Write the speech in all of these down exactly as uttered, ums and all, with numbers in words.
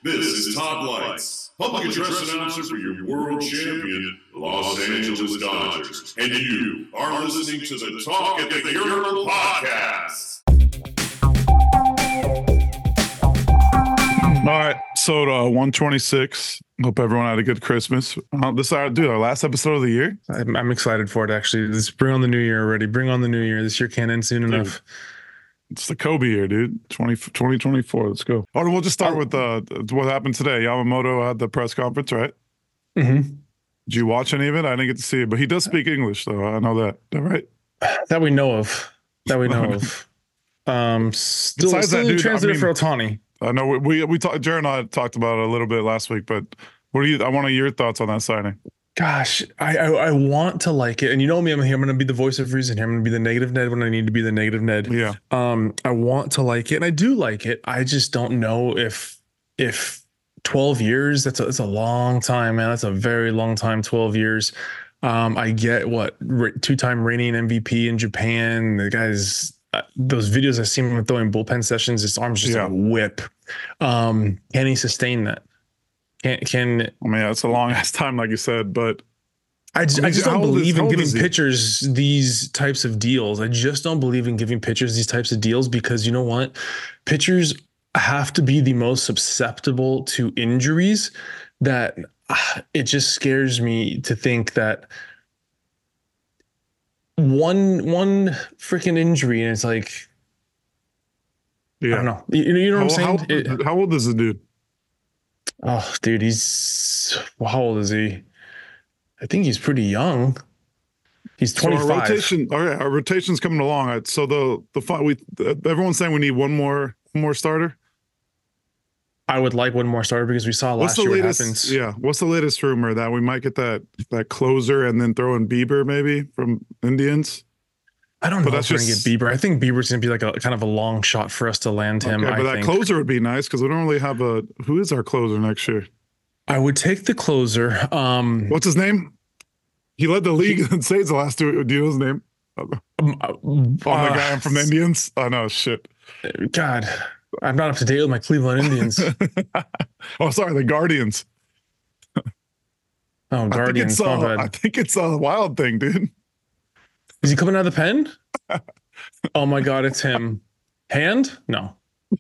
This is Todd Lights, public address announcer for your world champion, Los Angeles Dodgers. And you are listening to the Talk at the Urinal podcast. All right, so uh, one twenty-six. Hope everyone had a good Christmas. Uh, this is our, dude, our last episode of the year. I'm, I'm excited for it, actually. Let's bring on the new year already. Bring on the new year. This year can't end soon dude, enough. It's the Kobe year, dude. twenty, twenty twenty-four. Let's go. All right, we'll just start with uh, what happened today. Yamamoto had the press conference, right? Mm-hmm. Did you watch any of it? I didn't get to see it, but he does speak English, though. I know that. Is that right? That we know of. That we know of. Um, still, Besides still that, dude, translator I mean, for Ohtani. I know we we, we talked. Jared and I talked about it a little bit last week, but what do you? I want to hear your thoughts on that signing. Gosh, I, I I want to like it, and you know me, I'm here. I'm going to be the voice of reason here. I'm going to be the negative Ned when I need to be the negative Ned. Yeah. Um, I want to like it, and I do like it. I just don't know if if twelve years. That's a, that's a long time, man. That's a very long time. twelve years. Um, I get what two-time reigning M V P in Japan. The guy's uh, those videos I've seen him throwing bullpen sessions. His arms just yeah. a whip. Um, can he sustain that? Can can I mean, it's a long ass time, like you said, but I just, I just don't believe is, in giving pitchers these types of deals. I just don't believe in giving pitchers these types of deals because you know what? Pitchers have to be the most susceptible to injuries that uh, it just scares me to think that one one freaking injury and it's like, yeah. I don't know. You, you know what how, I'm saying? How, it, how old is the dude? Oh, dude, he's well, how old is he? I think he's pretty young. He's twenty-five. So our rotation, all right, our rotation's coming along. So the the we everyone's saying we need one more one more starter. I would like one more starter because we saw what's last the year latest, what happens. Yeah, what's the latest rumor that we might get that that closer and then throw in Bieber maybe from Indians? I don't know but if we're just, gonna get Bieber. I think Bieber's gonna be like a kind of a long shot for us to land him. Okay, but I that think. closer would be nice because we don't really have a. Who is our closer next year? I would take the closer. Um, What's his name? He led the league in saves the last two. Do you know his name? Um, uh, oh, the guy I'm from the Indians. Oh no, shit. God, I'm not up to date with my Cleveland Indians. Oh, sorry, the Guardians. Oh, Guardians. I think it's, my uh, bad. I think it's a Wild thing, dude. Is he coming out of the pen? Oh my God, it's him. Hand? No.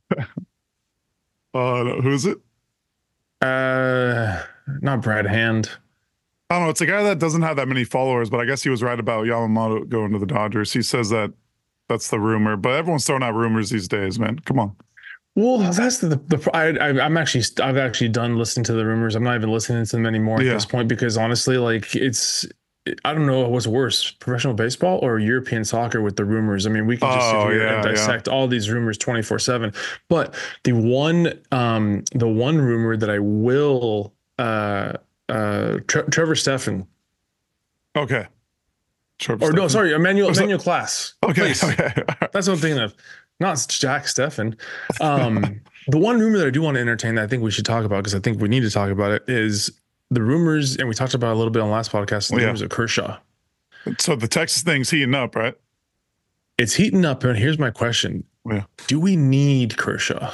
Uh, who is it? Uh, not Brad Hand. I don't know. It's a guy that doesn't have that many followers, but I guess he was right about Yamamoto going to the Dodgers. He says that that's the rumor, but everyone's throwing out rumors these days, man. Come on. Well, that's the the. I, I I'm actually I've actually done listening to the rumors. I'm not even listening to them anymore at yeah. this point because honestly, like it's. I don't know what's worse, professional baseball or European soccer with the rumors. I mean, we can just oh, sit here yeah, and dissect yeah. all these rumors twenty-four seven. But the one, um, the one rumor that I will, uh, uh, Tre- Trevor Stephan. Okay. Trevor or Stephan. No, sorry, Emmanuel Emmanuel Class. Okay. Please. Okay. That's what I'm thinking of. Not Jack Stephan. Um, the one rumor that I do want to entertain that I think we should talk about because I think we need to talk about it is. The rumors, and we talked about it a little bit on last podcast, the yeah. rumors of Kershaw. So the Texas thing's heating up, right? It's heating up, and here's my question. Yeah. Do we need Kershaw?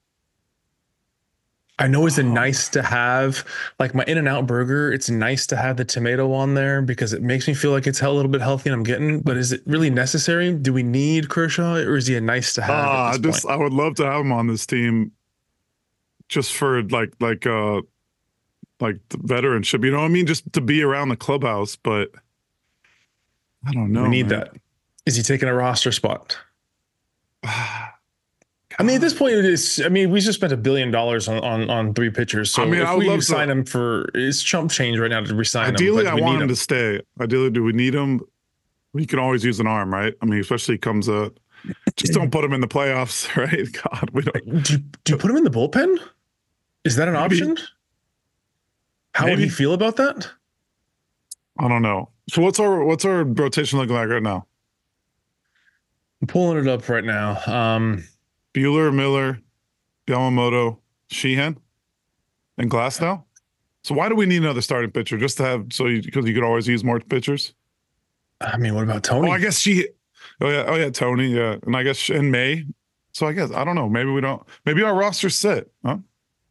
I know it's a nice to have, like my In-N-Out burger, it's nice to have the tomato on there because it makes me feel like it's a little bit healthy and I'm getting, but is it really necessary? Do we need Kershaw or is he a nice to have? Uh, at I this just, point? I would love to have him on this team just for like, like, uh, like the veteranship, you know what I mean? Just to be around the clubhouse, but I don't know. We need man. that. Is he taking a roster spot? I mean, at this point, it is. I mean, we just spent a billion dollars on, on on three pitchers. So I mean, if I would we love sign to, him for it's chump change right now to resign ideally, him. I want him, him to stay. Ideally, do we need him? We can always use an arm, right? I mean, especially comes a. Just don't put him in the playoffs, right? God, we don't. Do you, do you put him in the bullpen? Is that an Maybe. option? How Maybe. would he feel about that? I don't know. So what's our what's our rotation looking like right now? I'm pulling it up right now. Um, Bueller, Miller, Yamamoto, Sheehan, and Glasnow. So why do we need another starting pitcher? Just to have so because you, you could always use more pitchers. I mean, what about Tony? Oh, I guess she. Oh yeah, oh yeah, Tony. Yeah, and I guess in May. So I guess I don't know. Maybe we don't. Maybe our roster's set, huh?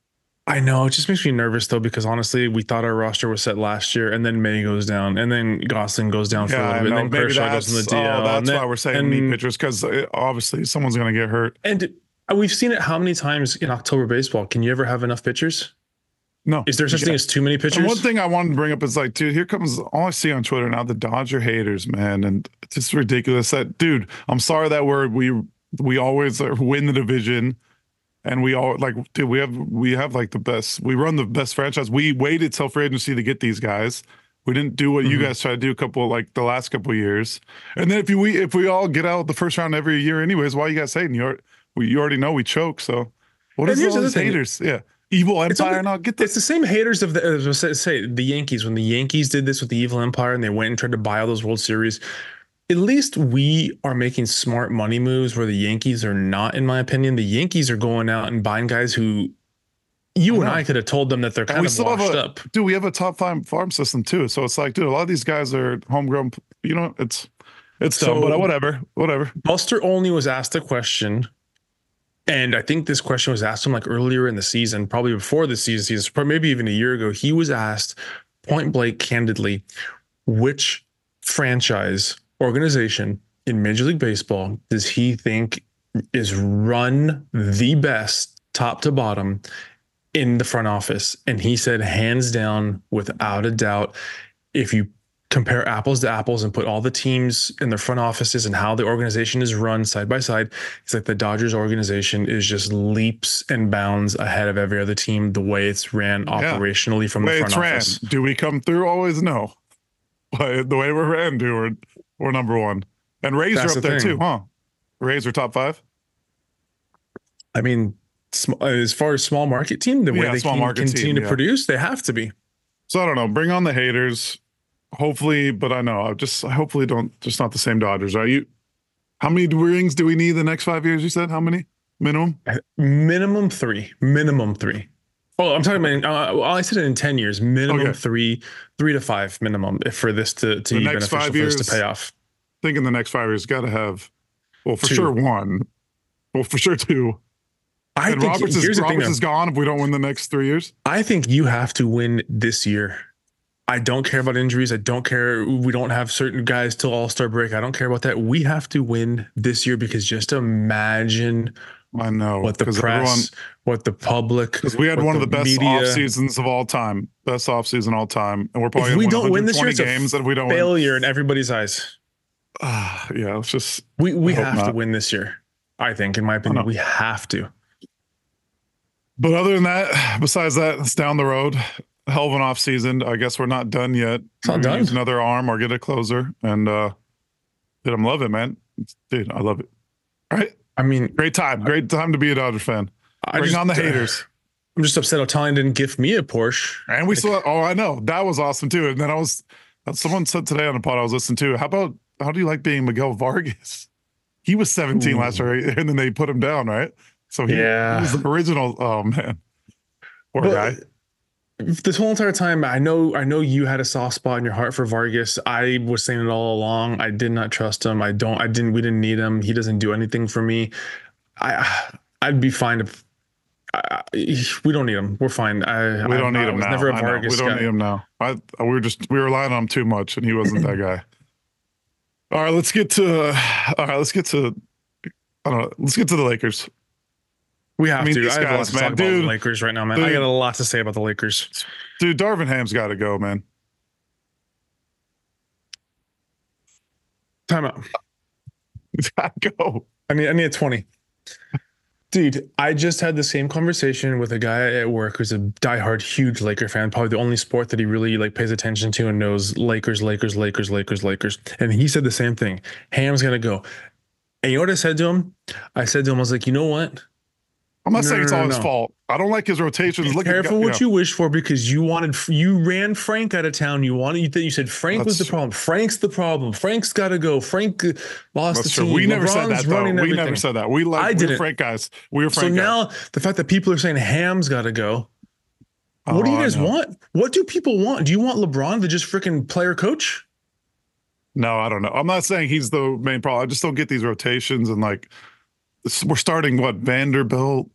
I know it just makes me nervous though, because honestly, we thought our roster was set last year, and then May goes down, and then Gosling goes down for a Yeah, little I bit, and know. then Maybe Kershaw goes in the that's oh, D L, and that's then why we're saying we need and pitchers because obviously someone's gonna get hurt. and we've seen it how many times in October baseball? Can you ever have enough pitchers? No, Is there such yeah. thing as too many pitchers? And one thing I wanted to bring up is like, dude, here comes all I see on Twitter now, the Dodger haters, man, and it's just ridiculous that, dude. I'm sorry that we're we we always uh, win the division, and we all like, dude, we have we have like the best, we run the best franchise. We waited till free agency to get these guys. We didn't do what mm-hmm. you guys try to do a couple like the last couple of years. And then if you we if we all get out the first round every year, anyways, why you guys hating? You we you already know we choke. So what is all these haters? Yeah. Evil Empire, and I'll get this. It's the same haters of the, as I say, the Yankees. When the Yankees did this with the Evil Empire and they went and tried to buy all those World Series, at least we are making smart money moves where the Yankees are not, in my opinion. The Yankees are going out and buying guys who you I and I could have told them that they're kind of washed a, up. Dude, we have a top five farm system too. So it's like, dude, a lot of these guys are homegrown. You know, it's it's so, dumb, but whatever, whatever. Buster Olney was asked a question. And I think this question was asked him like earlier in the season, probably before the season, season, maybe even a year ago. He was asked point blank, candidly, which franchise organization in Major League Baseball does he think is run the best top to bottom in the front office? And he said, hands down, without a doubt, if you compare apples to apples and put all the teams in their front offices and how the organization is run side by side, it's like the Dodgers organization is just leaps and bounds ahead of every other team the way it's ran yeah. operationally from the, the front office. Ran. Do we come through? Always no. But the way we're ran, dude, we're, we're number one. And Rays That's are up the there thing. too, huh? Rays are top five? I mean, as far as small market team, the yeah, way they can continue team, to yeah. produce, they have to be. So I don't know. Bring on the haters. Hopefully, but I know I just hopefully don't just not the same Dodgers. Are you? How many rings do we need the next five years? You said how many minimum? Minimum three. Minimum three. Oh, I'm talking about. Uh, well, I said it in ten years. Minimum okay. three, three to five minimum if for this to to be beneficial for years, this to pay off. I think in the next five years, got to have. Well, for two. sure one. Well, for sure two. I and think Roberts, is, Roberts is gone if we don't win the next three years. I think you have to win this year. I don't care about injuries. I don't care. We don't have certain guys till All-Star break. I don't care about that. We have to win this year because just imagine I know what the press, everyone, what the public, because we had one the of the best media. off seasons of all time, best off season all time, and we're probably if we don't win this year, it's games a that we don't failure win. in everybody's eyes. Uh, yeah, it's just we we have not. to win this year. I think, in my opinion, we have to. But other than that, besides that, it's down the road. Hell of an off season. I guess we're not done yet. It's not done. Use another arm or get a closer, and uh, dude, I'm loving it, man. Dude, I love it. All right. I mean, great time. Great time to be a Dodger fan. I Bring just, on the haters. I'm just upset Otani didn't gift me a Porsche. And we saw. Oh, I know that was awesome too. And then I was. Someone said today on the pod I was listening to. How about how do you like being Miguel Vargas? He was seventeen Ooh. last year, and then they put him down, right? So he, yeah. he was the original. Oh man, poor but, guy. This whole entire time, I know, I know you had a soft spot in your heart for Vargas. I was saying it all along. I did not trust him. I don't. I didn't. We didn't need him. He doesn't do anything for me. I, I'd be fine if I, we don't need him. We're fine. I, we don't I, need I him was now. Never a Vargas we don't guy. need him now. I we were just we were relying on him too much, and he wasn't that guy. All right, let's get to. All right, let's get to. I don't know. Let's get to the Lakers. We have I mean, to. These I have guys, a lot to man, talk dude, about the Lakers right now, man. Dude, I got a lot to say about the Lakers. Dude, Darvin Ham's got to go, man. Time out. He's got to go. I need. I need a twenty. Dude, I just had the same conversation with a guy at work who's a diehard, huge Laker fan. Probably the only sport that he really like pays attention to and knows Lakers, Lakers, Lakers, Lakers, Lakers. And he said the same thing. Ham's gonna go. And you know what I said to him? I said to him, I was like, you know what? I'm not no, saying no, it's all no, his no. fault. I don't like his rotations. Be Look careful at, what you, know. you wish for because you wanted, you ran Frank out of town. You wanted, you, you said Frank That's was the true. problem. Frank's the problem. Frank's got to go. Frank lost That's the true. team. We never LeBron's said that, though. We everything. never said that. We like, I we didn't. were Frank guys. We were Frank So guys. now the fact that people are saying Ham's got to go. Oh, what do you guys I know. want? What do people want? Do you want LeBron to just freaking player coach? No, I don't know. I'm not saying he's the main problem. I just don't get these rotations and like we're starting what Vanderbilt,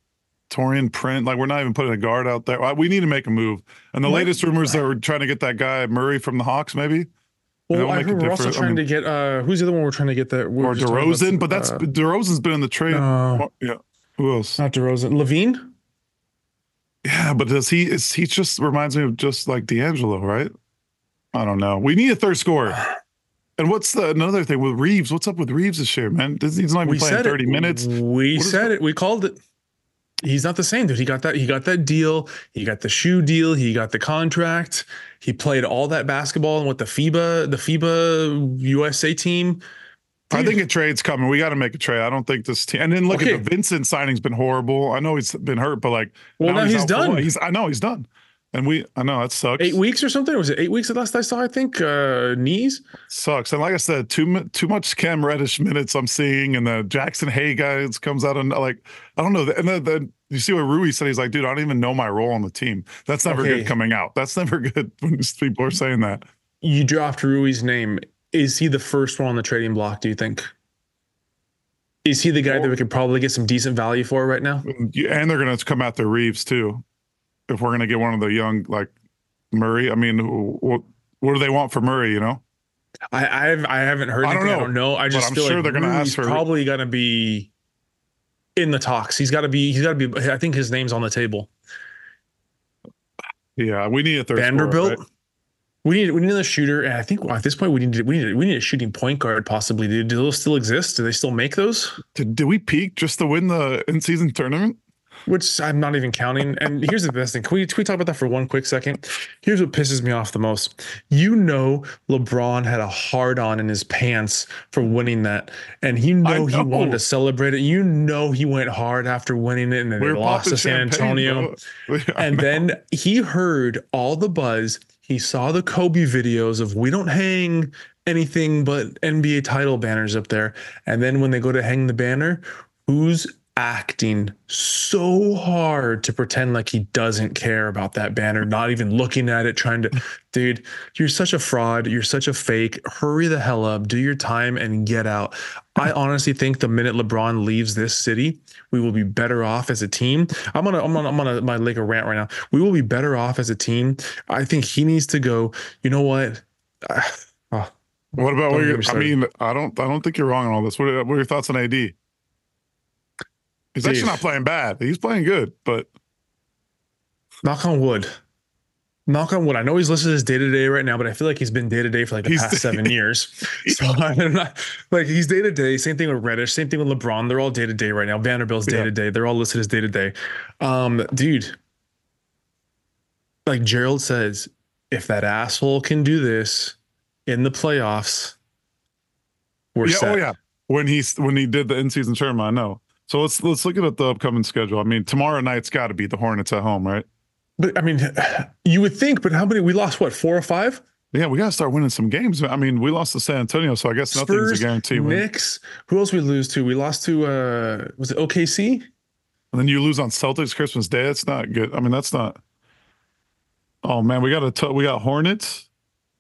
Torian Print. Like, we're not even putting a guard out there. We need to make a move. And the What? latest rumors that we're trying to get that guy Murray from the Hawks, maybe. Well, I heard we're also trying I mean, to get uh, who's the other one we're trying to get that? Or DeRozan, about, but that's uh, DeRozan's been in the trade. Uh, yeah. Who else? Not DeRozan. Levine. Yeah, but does he? Is he just reminds me of just like D'Angelo, right? I don't know. We need a third scorer. And what's the another thing with Reeves? What's up with Reeves this year, man? He's not even we playing thirty it. minutes. We said it. We called it. He's not the same, dude. He got that. He got that deal. He got the shoe deal. He got the contract. He played all that basketball and with the FIBA, the FIBA U S A team. Dude. I think a trade's coming. We got to make a trade. I don't think this team. And then look okay. at the Vincent signing's been horrible. I know he's been hurt, but like, well, now, now he's, he's done. He's. I know he's done. And we, I know that sucks. Eight weeks or something? Was it eight weeks the last I saw? I think uh, knees sucks. And like I said, too too much Cam Reddish minutes I'm seeing, and the Jackson Hay guys comes out and like I don't know. And then the, you see what Rui said? He's like, dude, I don't even know my role on the team. That's never okay. good coming out. That's never good when people are saying that. You dropped Rui's name. Is he the first one on the trading block? Do you think? Is he the guy well, that we could probably get some decent value for right now? And they're going to come after Reeves too. If we're going to get one of the young, like Murray, I mean, what, what do they want for Murray, you know? I I've, I haven't heard anything. I don't know. I, don't know. I just I'm feel sure like they're going to ask for probably going to be in the talks. He's got to be, he's got to be, I think his name's on the table. Yeah, we need a third Vanderbilt. Scorer, right? We need we need another shooter, and I think at this point we need we need we need a shooting point guard possibly. Do, do those still exist? Do they still make those? Did, did we peak just to win the in-season tournament? Which I'm not even counting. And here's the best thing. Can we, can we talk about that for one quick second? Here's what pisses me off the most. You know, LeBron had a hard on in his pants for winning that. And you know, know he wanted to celebrate it. You know, he went hard after winning it and then we they lost to San Antonio. Yeah, and then he heard all the buzz. He saw the Kobe videos of we don't hang anything but N B A title banners up there. And then when they go to hang the banner, who's acting so hard to pretend like he doesn't care about that banner, not even looking at it, trying to, dude, you're such a fraud. You're such a fake. Hurry the hell up, do your time and get out. I honestly think the minute LeBron leaves this city, we will be better off as a team. I'm gonna, I'm gonna, I'm gonna, my like a rant right now. We will be better off as a team. I think he needs to go. You know what? Uh, oh, what about what you're, I mean, I don't, I don't think you're wrong on all this. What are, what are your thoughts on A D? He's Dude. actually not playing bad. He's playing good, but knock on wood. Knock on wood. I know he's listed as day to day right now, but I feel like he's been day to day for like the he's past seven years. So I'm not like he's day to day. Same thing with Reddish. Same thing with LeBron. They're all day to day right now. Vanderbilt's day to day. They're all listed as day to day. Um, dude, like Gerald says, if that asshole can do this in the playoffs, we're yeah, set. Oh yeah. When he's when he did the in season tournament, I know. So let's let's look at the upcoming schedule. I mean, tomorrow night's got to be the Hornets at home, right? But I mean, you would think. But how many? We lost what, four or five? Yeah, we got to start winning some games. I mean, we lost to San Antonio, so I guess Spurs, nothing's a guarantee. Knicks. Who else we lose to? We lost to uh, was it O K C? And then you lose on Celtics Christmas Day. That's not good. I mean, that's not. Oh man, we got a we got Hornets,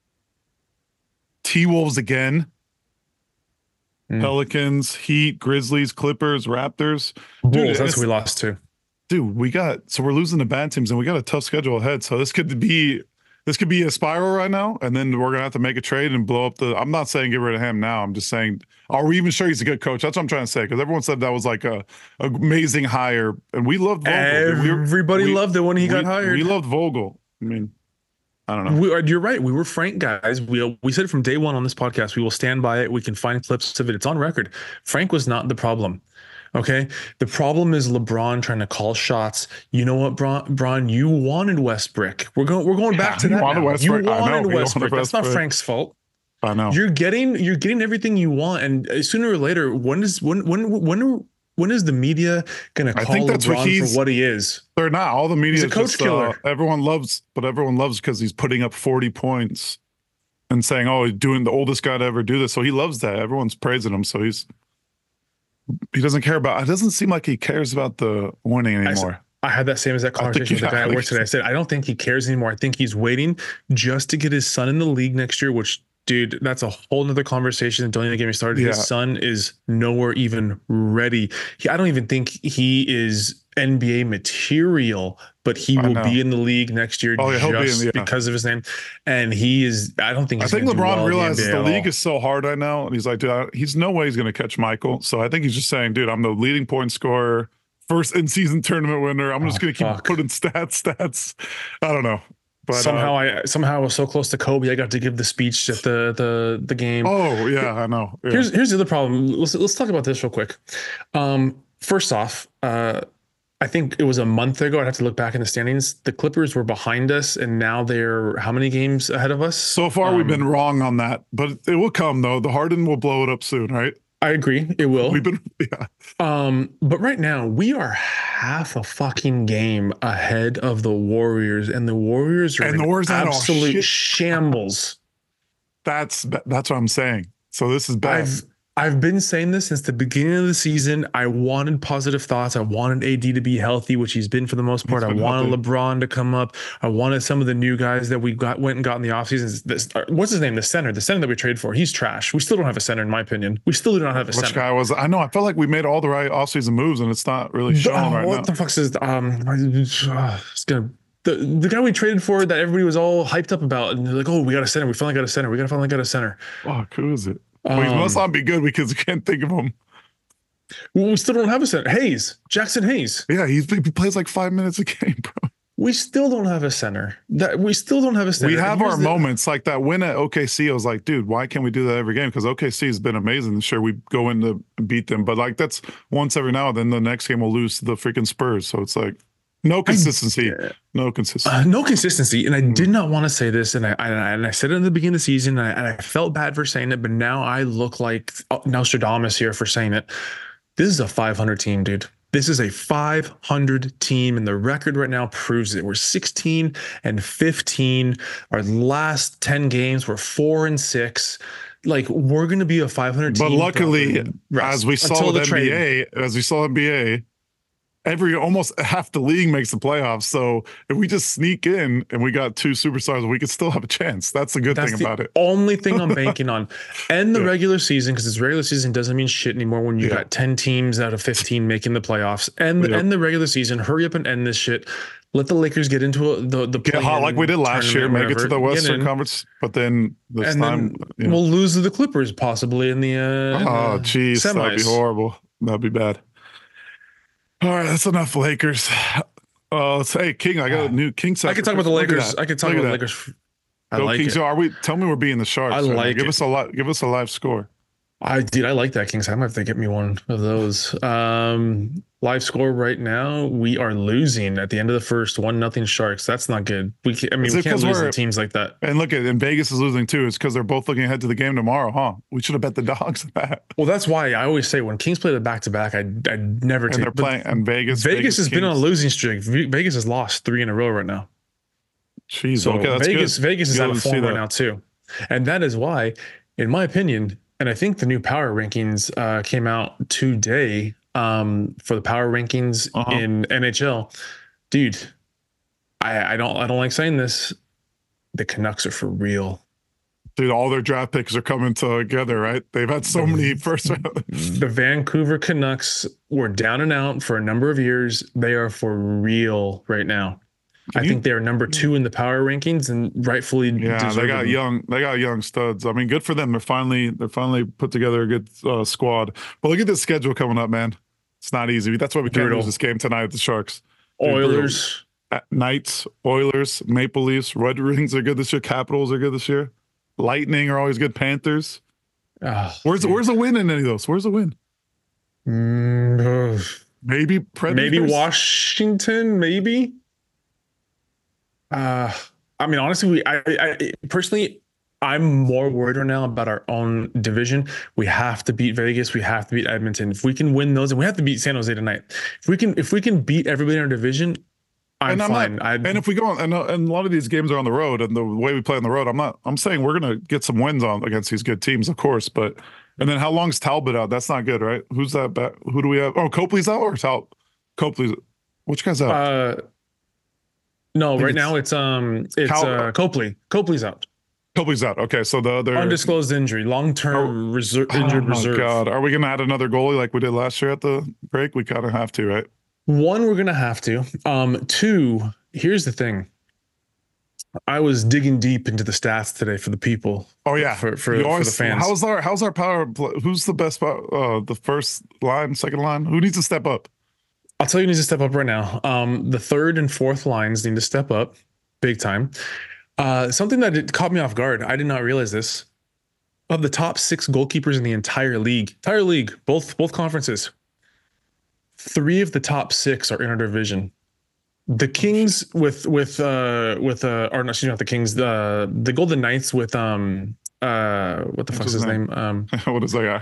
T Wolves again. Mm. Pelicans, Heat, Grizzlies, Clippers, Raptors. Bulls, that's what we lost to. Dude, we got so we're losing the bad teams and we got a tough schedule ahead. So this could be this could be a spiral right now, and then we're gonna have to make a trade and blow up the. I'm not saying get rid of him now. I'm just saying, are we even sure he's a good coach? That's what I'm trying to say, because everyone said that was like a, a amazing hire, and we loved Vogel. Everybody we, loved it when he we, got hired. We loved Vogel. I mean. I don't know. We, you're right. We were frank guys. We we said it from day one on this podcast. We will stand by it. We can find clips of it. It's on record. Frank was not the problem. Okay. The problem is LeBron trying to call shots. You know what, Bron? Bron, you wanted Westbrook. We're going. We're going yeah, back to that. Wanted now. Westbrook. You wanted Westbrook. Westbrook. That's not Frank's fault. I know. You're getting. You're getting everything you want, and sooner or later, when is when when when. When is the media going to call LeBron what for what he is? They're not. All the media he's is a coach just, killer. Uh, everyone loves, but everyone loves because he's putting up forty points and saying, "Oh, he's doing the oldest guy to ever do this." So he loves that. Everyone's praising him. So he's he doesn't care about. It doesn't seem like he cares about the winning anymore. I, I had that same exact conversation with the guy at work today. I said, I don't think he cares anymore. I think he's waiting just to get his son in the league next year, which dude, that's a whole nother conversation. Don't even get me started. Yeah. His son is nowhere even ready. He, I don't even think he is N B A material, but he I will know. be in the league next year Oh, yeah, he'll be in just the- yeah. because of his name. And he is, I don't think I he's think gonna do LeBron well in realizes N B A the at league all. is so hard right now, and he's like, dude, I, he's no way he's going to catch Michael. So I think he's just saying, dude, I'm the leading point scorer, first in season tournament winner. I'm just Oh, going to keep fuck. putting stats, stats. I don't know, but somehow uh, I somehow I was so close to Kobe. I got to give the speech at the the the game. oh yeah, I know. Yeah. Here's here's the other problem. Let's let's talk about this real quick. Um, first off, uh, I think it was a month ago. I'd have to look back in the standings. The Clippers were behind us, and now they're how many games ahead of us? So far, we've Um, been wrong on that, but it will come though. The Harden will blow it up soon, right? I agree. It will. We've been, yeah. Um, but right now we are half a fucking game ahead of the Warriors, and the Warriors are And the in Warriors had all absolute shit. shambles. That's that's what I'm saying. So this is bad. I've I've been saying this since the beginning of the season. I wanted positive thoughts. I wanted A D to be healthy, which he's been for the most part. I been wanted healthy. LeBron to come up. I wanted some of the new guys that we got went and got in the offseason. This, uh, what's his name? The center. The center that we traded for. He's trash. We still don't have a center, in my opinion. We still do not have a Which center. guy was? I know. I felt like we made all the right offseason moves, and it's not really The- showing oh, right what now. the fuck is um? uh, It's gonna. The, the guy we traded for that everybody was all hyped up about, and they're like, "Oh, we got a center. We finally got a center. We got finally got a center." Fuck, who is it? Well, he Um, must not be good because I can't think of him. Well, we still don't have a center. Hayes, Jackson Hayes. Yeah, he's, he plays like five minutes a game, bro. We still don't have a center. That we still don't have a center. We have And here's our the- moments, like that win at O K C. I was like, dude, why can't we do that every game? Because O K C has been amazing. Sure, we go in to beat them, but like that's once every now and then. The next game we'll lose to the freaking Spurs. So it's like no consistency, no consistency. Uh, no consistency, and I did not want to say this, and I, I and I said it in the beginning of the season, and I, and I felt bad for saying it, but now I look like Nostradamus here for saying it. This is a five hundred team, dude. This is a five hundred team, and the record right now proves it. We're sixteen and fifteen. Our last ten games were four and six. Like we're going to be a five hundred But team. luckily, throughout the rest, as we saw until with the N B trade. A, as we saw N B A, every almost half the league makes the playoffs. So if we just sneak in and we got two superstars, we could still have a chance. That's the good That's thing the about it. only thing I'm banking on. End the Yeah. regular season, because this regular season doesn't mean shit anymore when you Yeah. got ten teams out of fifteen making the playoffs. End, Yep. end the regular season. Hurry up and end this shit. Let the Lakers get into a, the the Get hot like we did last year, tournament, make it to the whatever, get Western in, Conference, but then this and time, then you know. we'll lose to the Clippers possibly in the uh, in oh, the jeez, that'd be semis. horrible. That'd be bad. All right, that's enough Lakers. Uh, let's, hey, King, I got a new King set. I could talk about the Look at Lakers. that. I could talk Look at about the that. Lakers. I Go like Kings. it. Are we? Tell me we're being the Sharks. I right now. like give it. us a li- Give us a live score. I dude, I like that Kings. I might have to get me one of those. Um, live score right now, we are losing at the end of the first, one nothing Sharks. That's not good. We can, I mean, Is we it can't 'cause lose we're- to teams like that. And look at, and Vegas is losing too. It's because they're both looking ahead to the game tomorrow, huh? We should have bet the dogs on that. Well, that's why I always say when Kings play the back to back, I I never And take. they're but playing, and Vegas. Vegas, has been on a Kings. losing streak. Ve- Vegas has lost three in a row right now. Jeez, So okay, that's Vegas, good. Vegas is Good out to of see form right that. now too, and that is why, in my opinion, and I think the new power rankings uh, came out today um, for the power rankings Uh-huh. in N H L. Dude, I, I don't I don't like saying this. The Canucks are for real. Dude, all their draft picks are coming together, right? They've had so many first round. The Vancouver Canucks were down and out for a number of years. They are for real right now. Can I you- think they're number two in the power rankings, and rightfully Yeah, they got deservedly. young. They got young studs. I mean, good for them. They're finally they're finally put together a good uh, squad. But look at this schedule coming up, man. It's not easy. That's why we can't Brutal. lose this game tonight at the Sharks. Dude, Oilers. At Knights, Oilers, Maple Leafs, Red Wings are good this year. Capitals are good this year. Lightning are always good. Panthers. Ah, Where's dude. where's the win in any of those? Where's the win? Mm, ugh. Maybe Predators. Maybe Washington, maybe. Uh, I mean, honestly, we I, I personally, I'm more worried right now about our own division. We have to beat Vegas. We have to beat Edmonton. If we can win those, and we have to beat San Jose tonight. If we can, if we can beat everybody in our division, I'm, And I'm fine. not- I, And if we go on, and, uh, and a lot of these games are on the road, and the way we play on the road, I'm not. I'm saying we're gonna get some wins on against these good teams, of course. But and then how long's Talbot out? That's not good, right? Who's that? Back? Who do we have? Oh, Copley's out or Tal? Copley's. Which guy's out? uh, no, think right it's- now it's um it's Cal- uh, Copley. Copley's out. Kobe's out. Okay, so the other Undisclosed injury, long-term reserve, injured oh, reserve. God, are we gonna add another goalie like we did last year at the break? We kind of have to, right? One, we're gonna have to. Um, two, here's the thing. I was digging deep into the stats today for the people. Oh yeah, for for, You for always- the fans. How's our how's our power play? Who's the best? pow- Uh, the first line, second line. Who needs to step up? I'll tell you, who needs to step up right now. Um, the third and fourth lines need to step up, big time. Uh, something that it caught me off guard. I did not realize this. Of the top six goalkeepers in the entire league, entire league, both both conferences, three of the top six are in our division. The Kings with with uh with uh or not, excuse me, not the Kings, the the Golden Knights with um uh what the What's fuck's his his name? Um what is that guy?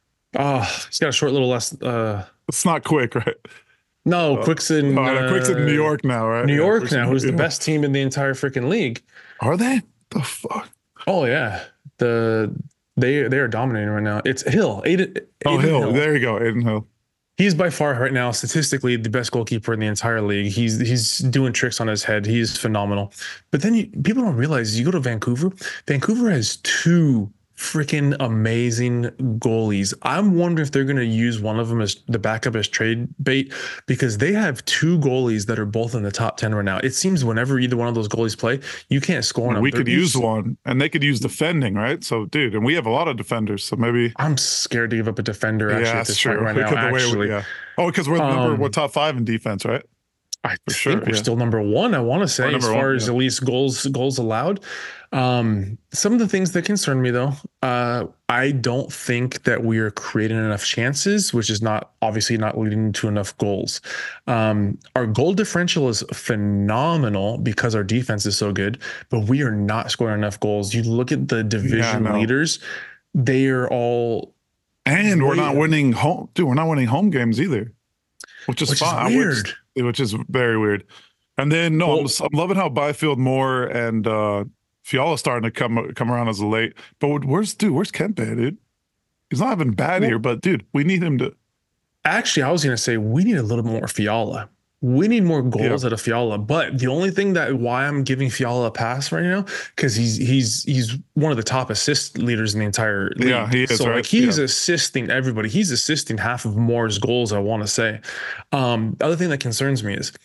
oh, he's got a short little less uh It's not Quick, right? no, Uh, Quick's in Oh, yeah, Quick's in New uh, York now, right? New Yeah, York Quick's now, in- who's the yeah. best team in the entire freaking league. Are they? The fuck? Oh yeah. The they they are dominating right now. It's Hill. Aiden, Oh, Aiden Hill. There you go, Aiden Hill. He's by far right now statistically the best goalkeeper in the entire league. He's he's doing tricks on his head. He's phenomenal. But then you, people don't realize you go to Vancouver. Vancouver has two freaking amazing goalies. I'm wondering if they're going to use one of them as the backup as trade bait, because they have two goalies that are both in the top ten right now. It seems whenever either one of those goalies play, you can't score on them. We They're could use each- one, and they could use defending, right? So, dude, and we have a lot of defenders, so maybe. I'm scared to give up a defender actually yeah, at that's this true. point right Because now. the way we- Actually, yeah. Oh, because we're number Um, we're top five in defense, right? I For think sure, we're yeah. still number one. I want to say, We're as number far one, as yeah. at least goals goals allowed. Um, some of the things that concern me, though, uh, I don't think that we are creating enough chances, which is not obviously not leading to enough goals. Um, our goal differential is phenomenal because our defense is so good, but we are not scoring enough goals. You look at the division know. leaders; they are all And we're Way- not winning home, dude. We're not winning home games either, which is which is fine. weird. Which, which is very weird. And then no, I'm, Well- I'm loving how Byfield Moore and uh Fiala starting to come come around as a late. But where's dude? Where's Kempe, dude? He's not even bad Well- here, but dude, we need him to. Actually, I was going to say we need a little more Fiala. We need more goals out of Fiala. But the only thing that why I'm giving Fiala a pass right now, because he's he's he's one of the top assist leaders in the entire league. Yeah, he is, So right? like he's Yeah. assisting everybody. He's assisting half of Moore's goals, I want to say. Um, the other thing that concerns me is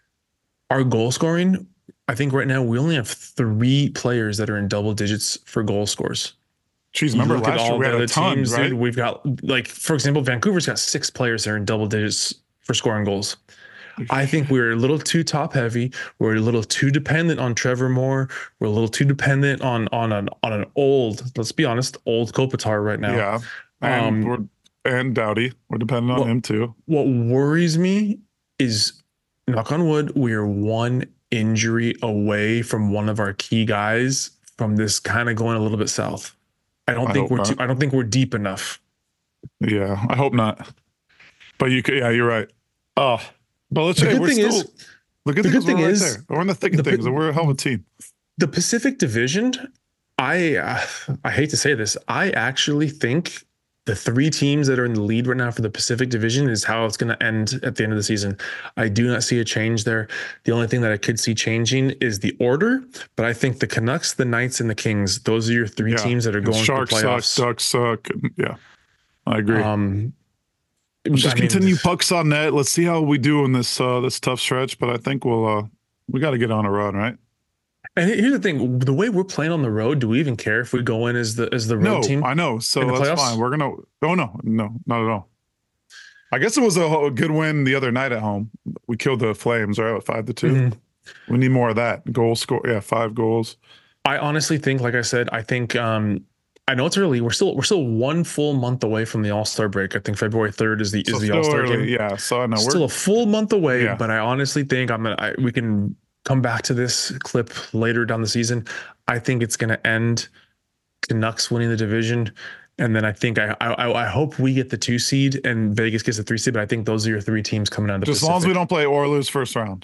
our goal scoring. I think right now we only have three players that are in double digits for goal scores. Jeez, You remember look at last year all we the had a other ton, teams, right? dude. We've got, like, for example, Vancouver's got six players that are in double digits for scoring goals. I think we're a little too top heavy. We're a little too dependent on Trevor Moore. We're a little too dependent on on an on an old, let's be honest, old Kopitar right now. Yeah, and Um, we're and Doughty, we're dependent on well- him too. What worries me is, knock on wood, we are one injury away from one of our key guys from this kind of going a little bit south. I don't I think hope we're too, not. I don't think we're deep enough. Yeah, I hope not. But you could, yeah, you're right. Oh, but let's The say good we're thing still. is- the good the thing good is thing we're right is there. We're in the thick of the things, pi- and we're a hell of a team. The Pacific Division, I uh, I hate to say this, I actually think the three teams that are in the lead right now for the Pacific Division is how it's going to end at the end of the season. I do not see a change there. The only thing that I could see changing is the order, but I think the Canucks, the Knights, and the Kings, those are your three Yeah. teams that are going to the Sharks suck, playoffs. Ducks suck. Yeah, I agree. Um, Let's just I mean, continue pucks on net. Let's see how we do in this uh this tough stretch. But I think we'll uh we got to get on a run, right? And here's the thing: the way we're playing on the road, do we even care if we go in as the as the road No, team? I know. So in the that's playoffs? fine. We're gonna. Oh no, no, not at all. I guess it was a, a good win the other night at home. We killed the Flames, right, with five to 2 Mhm. We need more of that goal score. Yeah, five goals. I honestly think, like I said, I think um, I know it's early. We're still we're still one full month away from the All Star break. I think February third is the So is the still All Star early. game. Yeah. So I know Still we're a full month away, Yeah. but I honestly think I'm gonna I, we can come back to this clip later down the season. I think it's gonna end Canucks winning the division. And then I think I, I I hope we get the two seed and Vegas gets the three seed. But I think those are your three teams coming out of the just as long as we Pacific. don't play Oilers first round.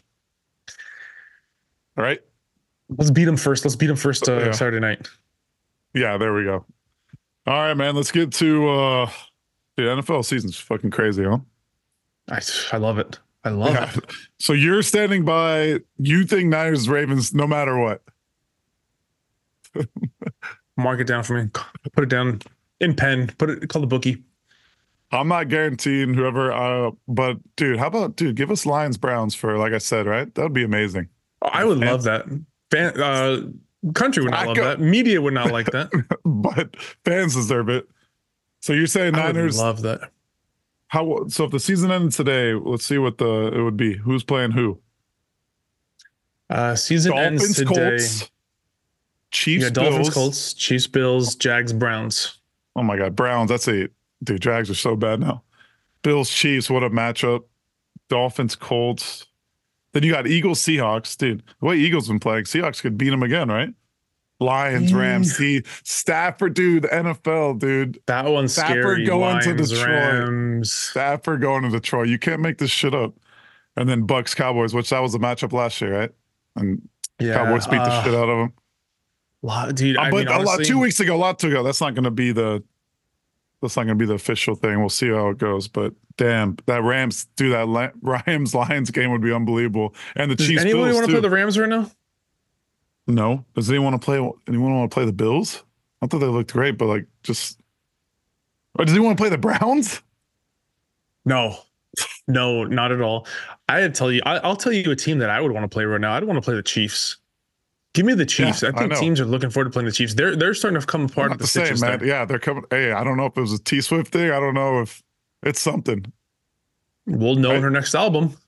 All right. Let's beat them first. Let's beat them first uh, Yeah. Saturday night. Yeah, there we go. All right, man. Let's get to uh the N F L season's fucking crazy, huh? I I love it. I love Yeah. it. So you're standing by. You think Niners Ravens no matter what. Mark it down for me. Put it down in pen. Put it. Call the bookie. I'm not guaranteeing whoever, uh, but dude, how about dude? Give us Lions Browns for like I said, right? That would be amazing. I would love that. Fan, uh, country would not love that. Media would not like that. But fans deserve it. So you're saying I would Niners? love that. How? So if the season ended today, let's see what the it would be. Who's playing who? Uh, season Dolphins, ends today. Colts, Chiefs, Yeah, Dolphins, Bills. Colts, Chiefs, Bills, Jags, Browns. Oh my God, Browns. That's eight. Dude, Jags are so bad now. Bills, Chiefs. What a matchup. Dolphins, Colts. Then you got Eagles, Seahawks. Dude, the way Eagles been playing, Seahawks could beat them again, right? Lions, Rams, see Stafford, dude, the N F L, dude. That one's Stafford scary. going Lions, to Detroit. Rams. Stafford going to Detroit. You can't make this shit up. And then Bucks, Cowboys, which that was a matchup last year, right? And Yeah, Cowboys beat the uh, shit out of them. lot, dude. Uh, I but mean, a lot, honestly, two weeks ago, a lot to go. That's not going to be the. That's not going to be the official thing. We'll see how it goes. But damn, that Rams do that La- Rams Lions game would be unbelievable. And the does Chiefs. anybody Bills want to too. play the Rams right now? No. Does anyone want to play? Anyone want to play the Bills? I thought they looked great, but like just. Or does anyone want to play the Browns? No, no, not at all. I tell you, I, I'll tell you a team that I would want to play right now. I'd want to play the Chiefs. Give me the Chiefs. Yeah, I think I know. teams are looking forward to playing the Chiefs. They're they're starting to come apart Not at the the same, stitches man. there. Yeah, they're coming. Hey, I don't know if it was a T Swift thing. I don't know if it's something. We'll know Right. in her next album.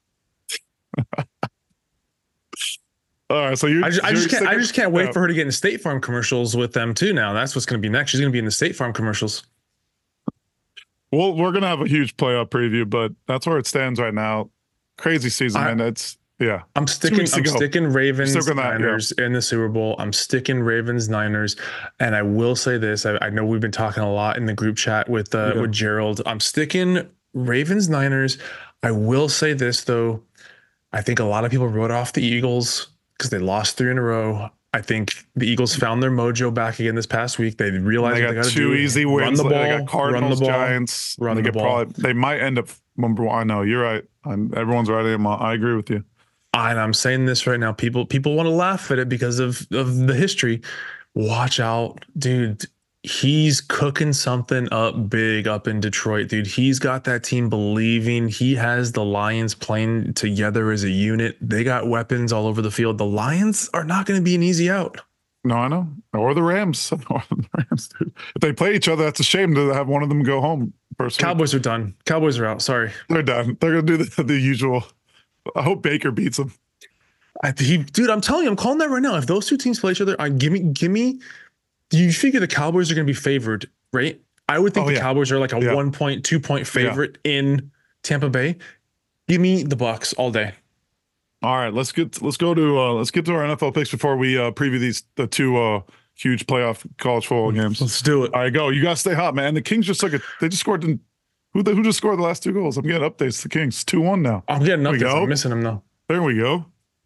All right, so you. I just, I just can't. I just can't wait for her to get in State Farm commercials with them too. Now that's what's going to be next. She's going to be in the State Farm commercials. Well, we're gonna have a huge playoff preview, but that's where it stands right now. Crazy season, I- man. It's yeah. I'm sticking. weeks I'm ago. sticking Ravens Still gonna- yeah. Niners in the Super Bowl. I'm sticking Ravens Niners, and I will say this. I, I know we've been talking a lot in the group chat with uh, Yeah. with Gerald. I'm sticking Ravens Niners. I will say this though. I think a lot of people wrote off the Eagles because they lost three in a row. I think the Eagles found their mojo back again this past week. They realized They what they got got to two do. easy Run wins. the ball. They got Cardinals, run the ball. Giants. run they the could ball. probably. They might end up number one. I know you're right. I'm, everyone's right. I'm, I agree with you. And I'm saying this right now. People people want to laugh at it because of of the history. Watch out, dude. He's cooking something up big up in Detroit, dude. He's got that team believing. He has the Lions playing together as a unit. They got weapons all over the field. The Lions are not going to be an easy out. No, I know. Or the Rams. Or the Rams, dude. If they play each other, that's a shame to have one of them go home. Personally, Cowboys are done. Cowboys are out. Sorry. they're done. They're gonna do the, the usual. I hope Baker beats them. I, he, dude, I'm telling you, I'm calling that right now. If those two teams play each other, I give me, give me. Do you figure the Cowboys are going to be favored, right? I would think Oh, the yeah. Cowboys are like a Yeah. one point, two point favorite in Tampa Bay. Give me the Bucks all day. All right, let's get let's go to uh, let's get to our N F L picks before we uh, preview these the two uh, huge playoff college football games. Let's do it. All right, go. You gotta stay hot, man. The Kings just took it. They just scored. In, who the, who just scored the last two goals? I'm getting updates. The Kings two one now. I'm getting There we updates. go. I'm missing them now. There we go.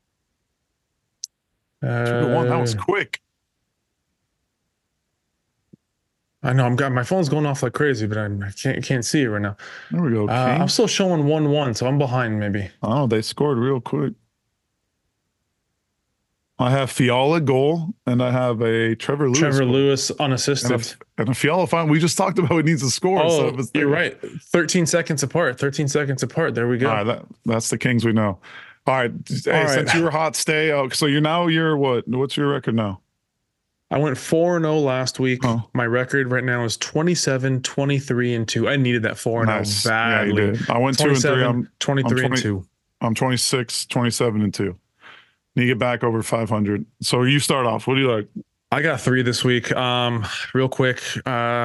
Uh, Two to one. That was quick. I know. I'm got my phone's going off like crazy, but I'm, I can't can't see it right now. There we go. Uh, I'm Kings. still showing one one, so I'm behind maybe. Oh, they scored real quick. I have Fiala goal, and I have a Trevor Lewis. Trevor goal. Lewis and unassisted. a, and a Fiala fine. We just talked about he needs to score. so Oh, if it's you're there- right. thirteen seconds apart. thirteen seconds apart. There we go. All right, that, that's the Kings we know. All right, hey, All right. since you were hot, stay. Oh, so you're now you're what? What's your record now? I went four and oh last week. Oh. My record right now is twenty-seven, twenty-three, and two. I needed that four and oh Nice. Yeah, you badly. did. I went two and three. twenty-seven, I'm twenty-three, I'm and twenty two. I'm twenty-six, twenty-seven, and two. Need to get back over five hundred. So you start off. What do you like? I got three this week. Um, real quick. Uh,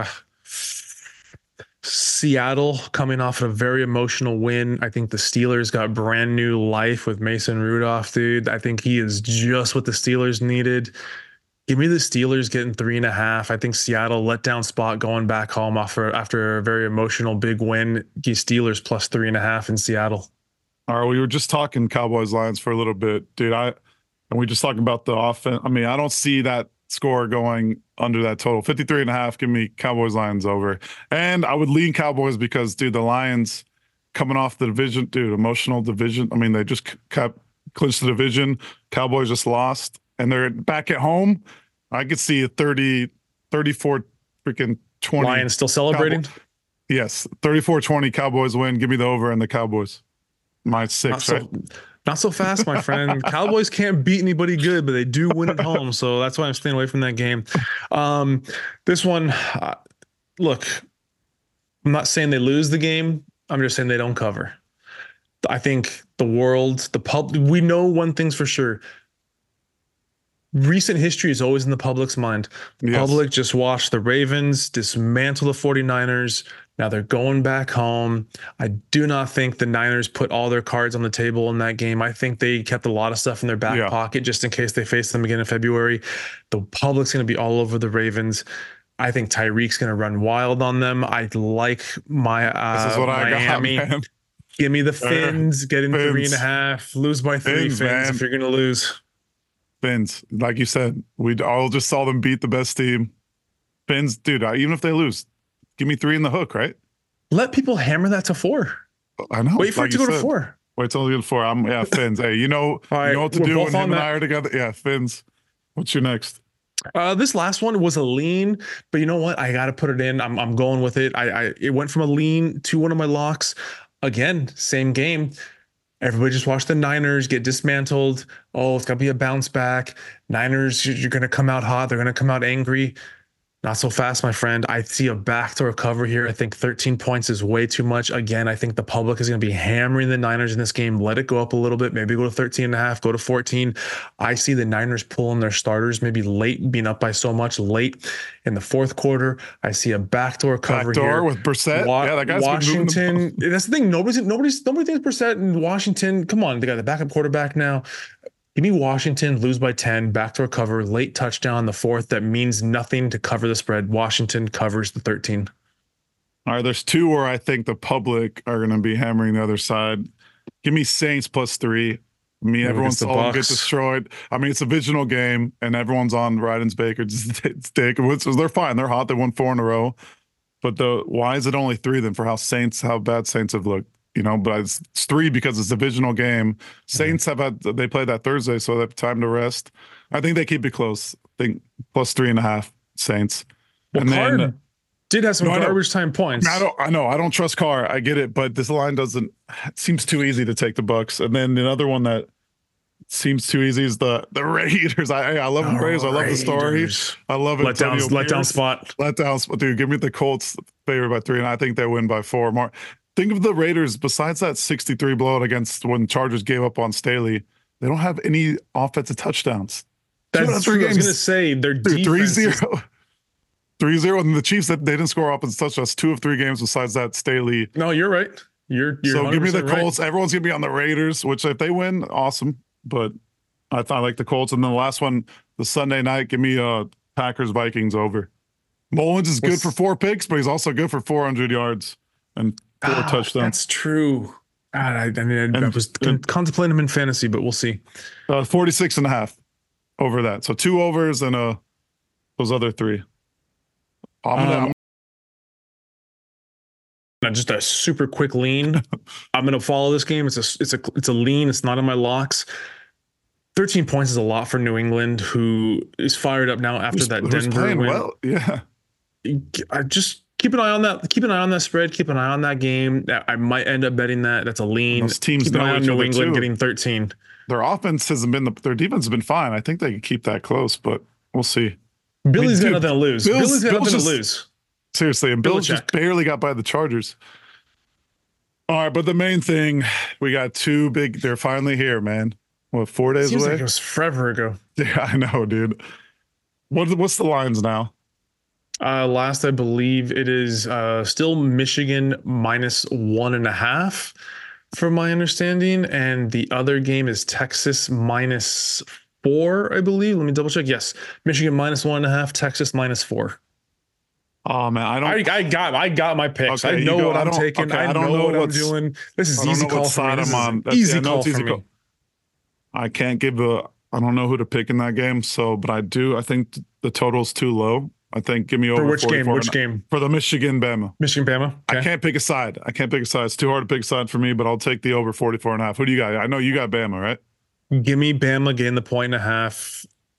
Seattle coming off a very emotional win. I think the Steelers got brand new life with Mason Rudolph, dude. I think he is just what the Steelers needed. Give me the Steelers getting three and a half. I think Seattle let down spot going back home after after a very emotional big win. Give Steelers plus three and a half in Seattle. All right, we were just talking Cowboys Lions for a little bit, dude. I and we just talking about the offense. I mean, I don't see that score going under that total. fifty-three and a half. Give me Cowboys Lions over. And I would lean Cowboys because, dude, the Lions coming off the division, dude, emotional division. I mean, they just kept clinched the division. Cowboys just lost, and they're back at home. I could see a thirty, thirty-four freaking twenty. Lions still celebrating? Cowboy, yes, thirty-four twenty Cowboys win. Give me the over and the Cowboys. My six, not so, right? Not so fast, my friend. Cowboys can't beat anybody good, but they do win at home. So that's why I'm staying away from that game. Um, this one, uh, look, I'm not saying they lose the game. I'm just saying they don't cover. I think the world, the pub, we know one thing's for sure. Recent history is always in the public's mind. The Yes. public just watched the Ravens dismantle the 49ers. Now they're going back home. I do not think the Niners put all their cards on the table in that game. I think they kept a lot of stuff in their back Yeah. pocket just in case they face them again in February. The public's going to be all over the Ravens. I think Tyreek's going to run wild on them. I like my uh, This is what Miami. I got, man. Give me the Fins. Get in Fins. three and a half. Lose by three, Fins, Fins, man. if you're going to lose. Fins, like you said, we all just saw them beat the best team. Fins, dude, I, even if they lose, give me three in the hook, right? Let people hammer that to four. I know. Wait for like it to you go to said. four. Wait till you get four. I'm yeah, Fins. Hey, you know, right, you know what to we're do both when on him and that. I are together. Yeah, Fins. What's your next? Uh, this last one was a lean, but you know what? I got to put it in. I'm I'm going with it. I, I it went from a lean to one of my locks. Again, same game. Everybody just watched the Niners get dismantled. Oh, it's gonna be a bounce back. Niners, you're, you're gonna come out hot. They're gonna come out angry. Not so fast, my friend. I see a backdoor cover here. I think thirteen points is way too much. Again, I think the public is going to be hammering the Niners in this game. Let it go up a little bit. Maybe go to thirteen and a half, go to fourteen. I see the Niners pulling their starters, maybe late, being up by so much late in the fourth quarter. I see a backdoor cover Backdoor here. with Brissett. Wa- yeah, that guy's been moving the Washington. ball. That's the thing. Nobody's nobody's nobody thinks Brissett in Washington. Come on, they got the backup quarterback now. Give me Washington, lose by ten, backdoor cover, late touchdown, the fourth. That means nothing to cover the spread. Washington covers the thirteen. All right, there's two where I think the public are going to be hammering the other side. Give me Saints plus three. I mean, Yeah, everyone's against the all get Bucs. destroyed. I mean, it's a divisional game, and everyone's on Ryden's Baker's stick, which is they're fine. They're hot. They won four in a row. But the why is it only three then for how Saints, how bad Saints have looked? You know, but it's, it's three because it's a divisional game. Saints have had they played that Thursday, so they have time to rest. I think they keep it close. I think plus three and a half Saints. Well, And then- Card did have some No, I know. garbage time points. I don't. I know. I don't trust Carr. I get it, but this line doesn't. It seems too easy to take the Bucks. And then another one that seems too easy is the the Raiders. I I love the Oh, Raiders. I love the story. Raiders. I love it. Let down, let down spot. Let down spot. Dude, give me the Colts favored by three, and I think they win by four. Mark, think of the Raiders. Besides that sixty-three blowout against when Chargers gave up on Staley, they don't have any offensive touchdowns. Two out of That's three true. I was games. going to say their Dude, defense. three is- zero. three zero. And the Chiefs, that they didn't score offensive touchdowns. Two of three games besides that Staley. No, you're right. You're, you're So give me the one hundred percent right. Colts. Everyone's gonna be on the Raiders, which if they win, awesome. But I thought I like the Colts. And then the last one, the Sunday night, give me uh Packers Vikings over. Mullins is good What's- for four picks, but he's also good for four hundred yards and four Ah, touchdowns. That's true. God, I, I mean, I, I And- was con- and- contemplating him in fantasy, but we'll see. Uh, forty-six and a half over that. So two overs and uh those other three. I'm gonna, Um, I'm- Now, just a super quick lean. I'm going to follow this game. It's a it's a it's a lean. It's not in my locks. thirteen points is a lot for New England, who is fired up now after who's- that who's Denver playing win. well. Yeah. I just keep an eye on that. Keep an eye on that spread. Keep an eye on that game. I might end up betting that. That's a lean. Those teams keep an know eye on each New other, England too. getting thirteen. Their offense hasn't been the their defense has been fine. I think they can keep that close, but we'll see. Billy's got dude, nothing to lose. Bills- Billy's got Bills nothing just- to lose. Seriously, and Bills just Belichick. barely got by the Chargers. All right, but the main thing, we got two big. They're finally here, man. What, four days Seems away? like it was forever ago. Yeah, I know, dude. What what's the lines now? Uh, last I believe it is uh, still Michigan minus one and a half, from my understanding, and the other game is Texas minus four, I believe. Let me double check. Yes, Michigan minus one and a half, Texas minus four. Oh man, I don't. I, I got I got my picks. Okay, I you know go- what I I'm don't- taking. okay, I, I don't know, know what I'm what's- doing. This is I don't easy know call what for me. side This I'm is on. an That's- easy yeah, no, call it's easy for me. call. I can't give the. I don't know who to pick in that game. So, but I do. I think th- the total's too low. I think give me over For which game? forty-four Which and- game? for the Michigan Bama. Michigan Bama. I Okay. can't pick a side. I can't pick a side. It's too hard to pick a side for me, but I'll take the over forty-four and a half. Who do you got? I know you got Bama, right? Give me Bama getting the point and a half.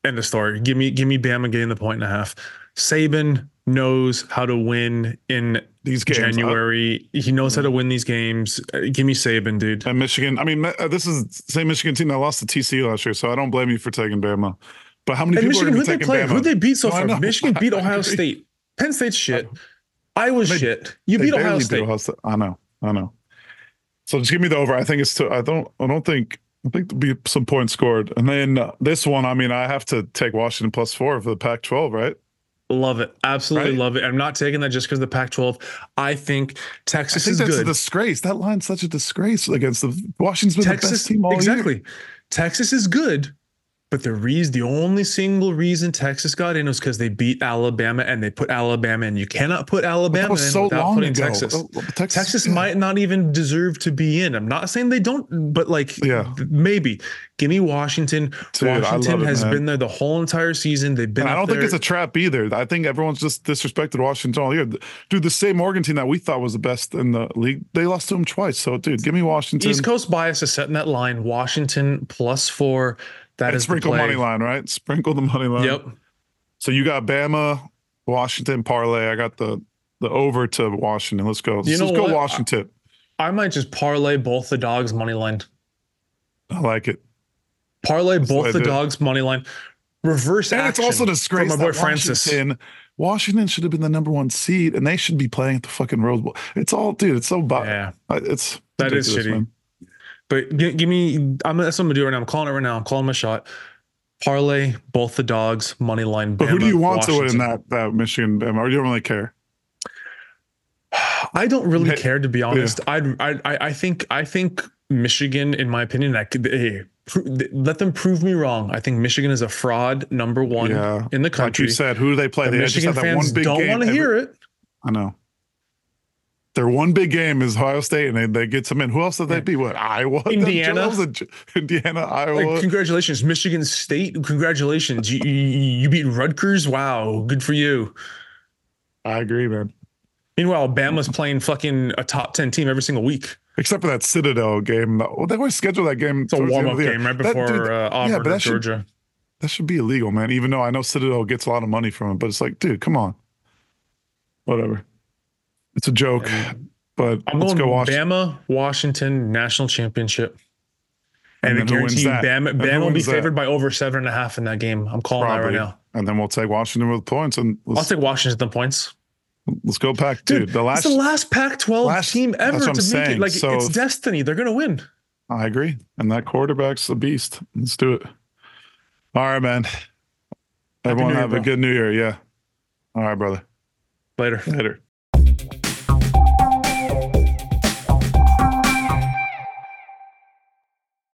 End of story. Give me, give me Bama getting the point and a half. Saban knows how to win in These games, January. He knows how to win these games. Uh, give me Saban, dude. And Michigan. I mean, uh, this is the same Michigan team that lost to T C U last year, so I don't blame you for taking Bama. But how many And people Michigan, are who they taking play? Bama? Who they beat so No, I far? know. Michigan beat I Ohio agree. State. Penn State's shit. Iowa's They- shit. You They beat barely Ohio beat State. Ohio State. I know. I know. So just give me the over. I think it's. Too, I don't. I don't think. I think there'll be some points scored. And then uh, this one. I mean, I have to take Washington plus four for the Pac twelve, right? Love it. Absolutely Right? love it. I'm not taking that just because the Pac twelve. I think I Texas think is that's a good. disgrace. That line's such a disgrace against the Washington's been the Texas, best team all exactly. year. Texas is good, but the reason, the only single reason Texas got in was because they beat Alabama and they put Alabama in. You cannot put But Alabama that was in so without long putting ago. Texas. Uh, Texas, Texas yeah. might not even deserve to be in. I'm not saying they don't, but like, Yeah. maybe. Give me Washington. Dude, I Washington love it, has man. been there the whole entire season. They've been. And I up don't think there. it's a trap either. I think everyone's just disrespected Washington all year. Dude, the same Oregon team that we thought was the best in the league, they lost to them twice. So, dude, give me Washington. East Coast bias is setting that line. Washington plus four. That And is the sprinkle play. money line, right? Sprinkle the money line. Yep. So you got Bama, Washington parlay. I got the the over to Washington. Let's go. Let's, You know let's go what? Washington. I might just parlay both the dogs money line. I like it. Parlay That's what both I the do. dogs money line. Reverse And action. it's also a disgrace from my boy that Francis. Washington, Washington should have been the number one seed, and they should be playing at the fucking Rose Bowl. It's all, dude. It's so bad. Yeah, It's that is ridiculous, shitty. man. But give, give me. I'm that's what I'm gonna do right now. I'm calling it right now. I'm calling my shot. Parlay both the dogs money line. But who do Bama, you want to win Washington. that that Michigan Bama? Or you don't really care? I don't really Hey, care, to be honest. I'd, I, I, I think, I think Michigan, in my opinion, I could hey, pro- let them prove me wrong. I think Michigan is a fraud, number one Yeah. in the Like country. you said, who do they play? The They just Michigan have that one fans big don't game want to every- hear it. I know. Their one big game is Ohio State, and they, they get some in. Who else did they Yeah. beat? What, Iowa? Indiana. That was a- Indiana, Iowa. Like, congratulations, Michigan State. Congratulations, you, you, you beat Rutgers. Wow, good for you. I agree, man. Meanwhile, Bama's playing fucking a top ten team every single week. Except for that Citadel game. Well, they always schedule that game. It's a towards the end warm of up the year. game right That- before dude, uh, yeah, Auburn but or that should- Georgia. That should be illegal, man. Even though I know Citadel gets a lot of money from it, but it's like, dude, come on. Whatever. It's a joke. And But I'm let's going go watch. Bama, Washington national championship. And, And I then who guarantee wins you, that? Bama, And who Bama will be wins that? favored by over seven and a half in that game. I'm calling that Probably. right now. And then we'll take Washington with points, and I'll let's, take Washington points. let's go Pac. Dude, Dude, the last. it's the last Pac twelve last- team ever that's to what make I'm it. saying. Like, So- it's destiny. They're going to win. I agree. And that quarterback's a beast. Let's do it. All right, man. Everyone New Year, have a bro. good New Year. Yeah. All right, brother. Later. Later.